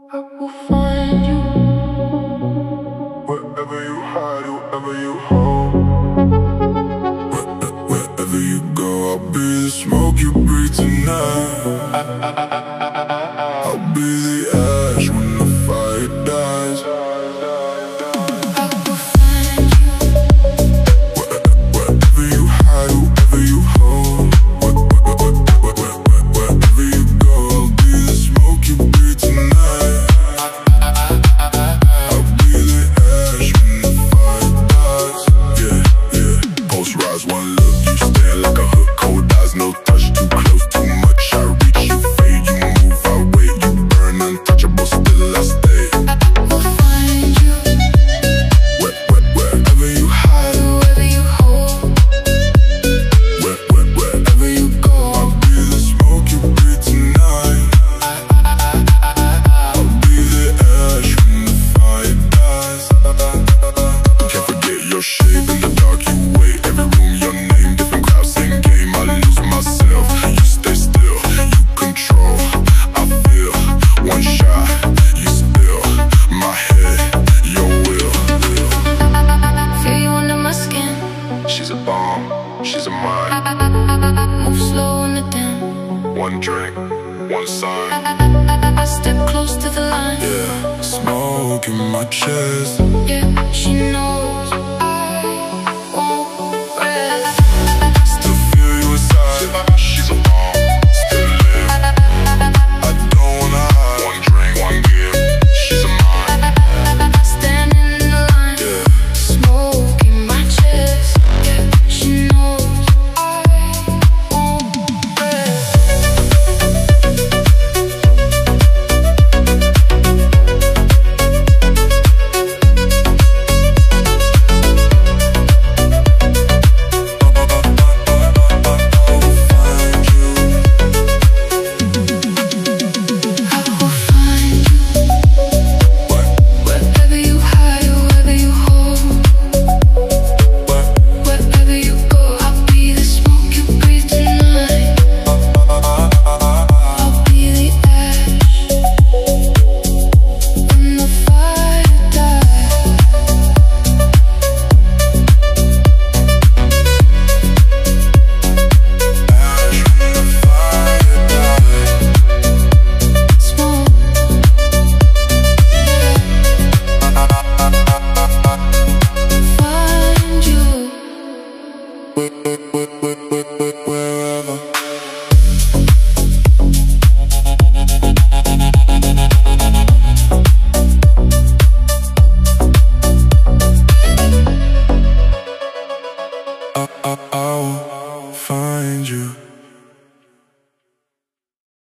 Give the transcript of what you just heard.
I will find you wherever you hide, wherever you hold. Wherever you go, I'll be the smoke you breathe tonight. I'll be the ash when the fire dies. I will find you wherever you hide, wherever you hold. Wherever you go, I'll be the smoke you breathe tonight. I'll be the ash when the fire dies. Yeah, yeah. Pulse rise, one look, you stand like a hook. Cold eyes, no touch, too close, too much. I reach, you fade, you move, I wait. You burn, untouchable, still I stay. I'll find you Wherever you hide, wherever you hold. wherever you go, I'll be the smoke you breathe tonight. I'll be the ash when the fire dies. Can't forget your shape in the dark, you wait. Every room, your name, different crowd, same game. I lose myself, you stay still, you control. I feel one shot, you spill my head, your will. Feel you under my skin. She's a bomb, she's a mine. Move slow on the dim. One drink, one sign. I step close to the line. Yeah, smoke in my chest. Yeah, she knows